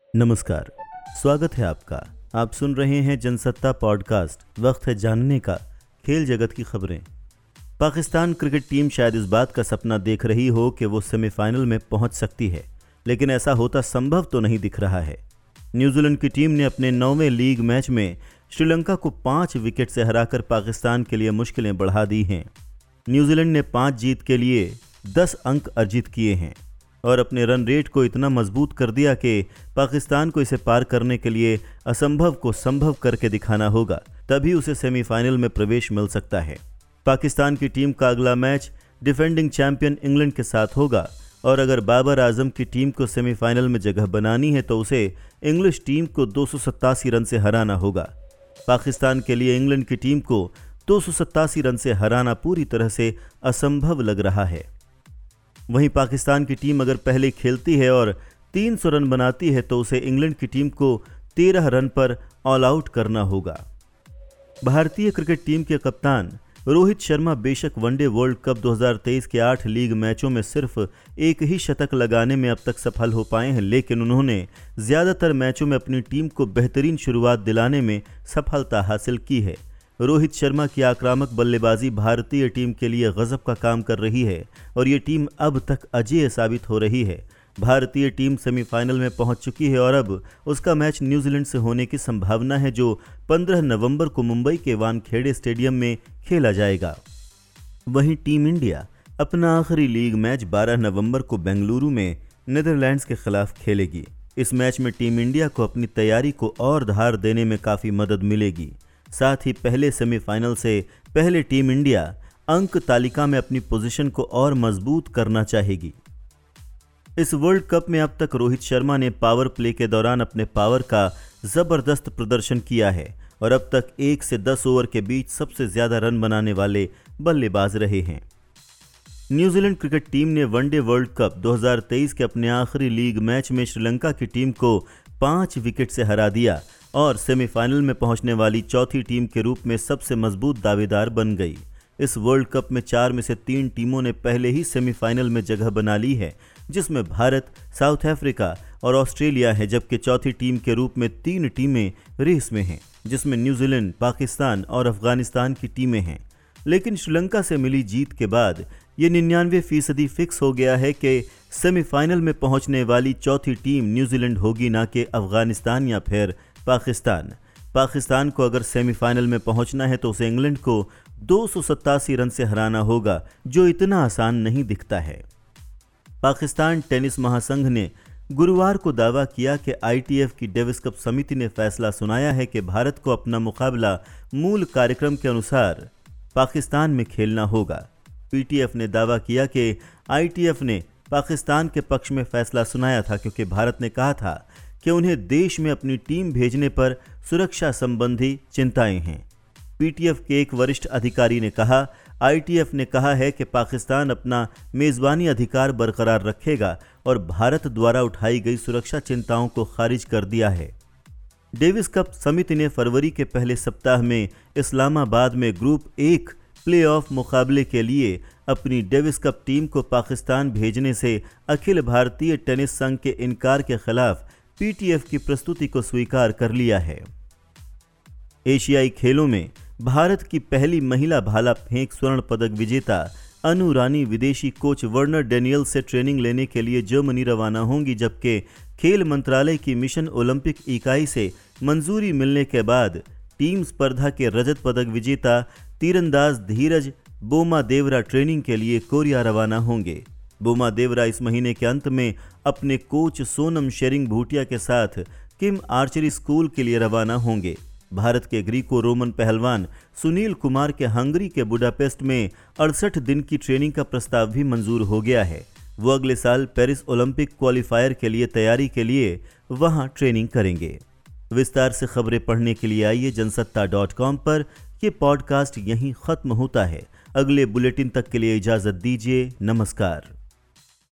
नमस्कार, स्वागत है आपका। आप सुन रहे हैं जनसत्ता पॉडकास्ट। वक्त है जानने का खेल जगत की खबरें। पाकिस्तान क्रिकेट टीम शायद इस बात का सपना देख रही हो कि वो सेमीफाइनल में पहुंच सकती है, लेकिन ऐसा होता संभव तो नहीं दिख रहा है। न्यूजीलैंड की टीम ने अपने 9वें लीग मैच में श्रीलंका को 5 विकेट से हराकर पाकिस्तान के लिए मुश्किलें बढ़ा दी हैं। न्यूजीलैंड ने 5 जीत के लिए 10 अंक अर्जित किए हैं और अपने रन रेट को इतना मजबूत कर दिया कि पाकिस्तान को इसे पार करने के लिए असंभव को संभव करके दिखाना होगा, तभी उसे सेमीफाइनल में प्रवेश मिल सकता है। पाकिस्तान की टीम का अगला मैच डिफेंडिंग चैंपियन इंग्लैंड के साथ होगा और अगर बाबर आजम की टीम को सेमीफाइनल में जगह बनानी है तो उसे इंग्लिश टीम को 287 रन से हराना होगा। पाकिस्तान के लिए इंग्लैंड की टीम को 287 रन से हराना पूरी तरह से असंभव लग रहा है। वहीं पाकिस्तान की टीम अगर पहले खेलती है और 300 रन बनाती है तो उसे इंग्लैंड की टीम को 13 रन पर ऑल आउट करना होगा। भारतीय क्रिकेट टीम के कप्तान रोहित शर्मा बेशक वनडे वर्ल्ड कप 2023 के 8 लीग मैचों में सिर्फ एक ही शतक लगाने में अब तक सफल हो पाए हैं, लेकिन उन्होंने ज़्यादातर मैचों में अपनी टीम को बेहतरीन शुरुआत दिलाने में सफलता हासिल की है। रोहित शर्मा की आक्रामक बल्लेबाजी भारतीय टीम के लिए गजब का काम कर रही है और ये टीम अब तक अजेय साबित हो रही है। भारतीय टीम सेमीफाइनल में पहुंच चुकी है और अब उसका मैच न्यूजीलैंड से होने की संभावना है, जो 15 नवंबर को मुंबई के वानखेड़े स्टेडियम में खेला जाएगा। वहीं टीम इंडिया अपना आखिरी लीग मैच 12 नवंबर को बेंगलुरु में नीदरलैंड्स के खिलाफ खेलेगी। इस मैच में टीम इंडिया को अपनी तैयारी को और धार देने में काफ़ी मदद मिलेगी। साथ ही पहले सेमीफाइनल से पहले टीम इंडिया अंक तालिका में अपनी पोजीशन को और मजबूत करना चाहेगी। इस वर्ल्ड कप में अब तक रोहित शर्मा ने पावर प्ले के दौरान अपने पावर का जबरदस्त प्रदर्शन किया है और अब तक 1 से 10 ओवर के बीच सबसे ज्यादा रन बनाने वाले बल्लेबाज रहे हैं। न्यूजीलैंड क्रिकेट टीम ने वनडे वर्ल्ड कप 2023 के अपने आखिरी लीग मैच में श्रीलंका की टीम को 5 विकेट से हरा दिया और सेमीफाइनल में पहुंचने वाली चौथी टीम के रूप में सबसे मजबूत दावेदार बन गई। इस वर्ल्ड कप में 4 में से 3 टीमों ने पहले ही सेमीफाइनल में जगह बना ली है, जिसमें भारत, साउथ अफ्रीका और ऑस्ट्रेलिया है, जबकि चौथी टीम के रूप में 3 टीमें रेस में हैं, जिसमें न्यूजीलैंड, पाकिस्तान और अफगानिस्तान की टीमें हैं। लेकिन श्रीलंका से मिली जीत के बाद ये 99% फिक्स हो गया है कि सेमीफाइनल में पहुंचने वाली चौथी टीम न्यूजीलैंड होगी, ना कि अफगानिस्तान या फिर पाकिस्तान को अगर सेमीफाइनल में पहुंचना है तो उसे इंग्लैंड को 287 रन से हराना होगा, जो इतना आसान नहीं दिखता है। पाकिस्तान टेनिस महासंघ ने गुरुवार को दावा किया कि ITF की डेविस कप समिति ने फैसला सुनाया है कि भारत को अपना मुकाबला मूल कार्यक्रम के अनुसार पाकिस्तान में खेलना होगा। PTF ने दावा किया कि ITF ने पाकिस्तान के पक्ष में फैसला सुनाया था, क्योंकि भारत ने कहा था कि उन्हें देश में अपनी टीम भेजने पर सुरक्षा संबंधी चिंताएं हैं। PTF के एक वरिष्ठ अधिकारी ने कहा, ITF ने कहा है कि पाकिस्तान अपना मेज़बानी अधिकार बरकरार रखेगा और भारत द्वारा उठाई गई सुरक्षा चिंताओं को खारिज कर दिया है। डेविस कप समिति ने फरवरी के पहले सप्ताह में इस्लामाबाद में ग्रुप 1 प्लेऑफ मुकाबले के लिए अपनी डेविस कप टीम को पाकिस्तान भेजने से अखिल भारतीय टेनिस संघ के इनकार के खिलाफ PTF की प्रस्तुति को स्वीकार कर लिया है। एशियाई खेलों में भारत की पहली महिला भाला फेंक स्वर्ण पदक विजेता अनु रानी विदेशी कोच वर्नर डेनियल से ट्रेनिंग लेने के लिए जर्मनी रवाना होंगी, जबकि खेल मंत्रालय की मिशन ओलंपिक इकाई से मंजूरी मिलने के बाद टीम स्पर्धा के रजत पदक विजेता तीरंदाज धीरज बोमादेवरा ट्रेनिंग के लिए कोरिया रवाना होंगे। बोमादेवरा इस महीने के अंत में अपने कोच सोनम शेरिंग भूटिया के साथ किम आर्चरी स्कूल के लिए रवाना होंगे। भारत के ग्रीको रोमन पहलवान सुनील कुमार के हंगरी के बुडापेस्ट में 68 दिन की ट्रेनिंग का प्रस्ताव भी मंजूर हो गया है। वो अगले साल पेरिस ओलंपिक क्वालिफायर के लिए तैयारी के लिए वहां ट्रेनिंग करेंगे। विस्तार से खबरें पढ़ने के लिए आइए जनसत्ता.com पर। यह पॉडकास्ट यहीं खत्म होता है। अगले बुलेटिन तक के लिए इजाजत दीजिए। नमस्कार।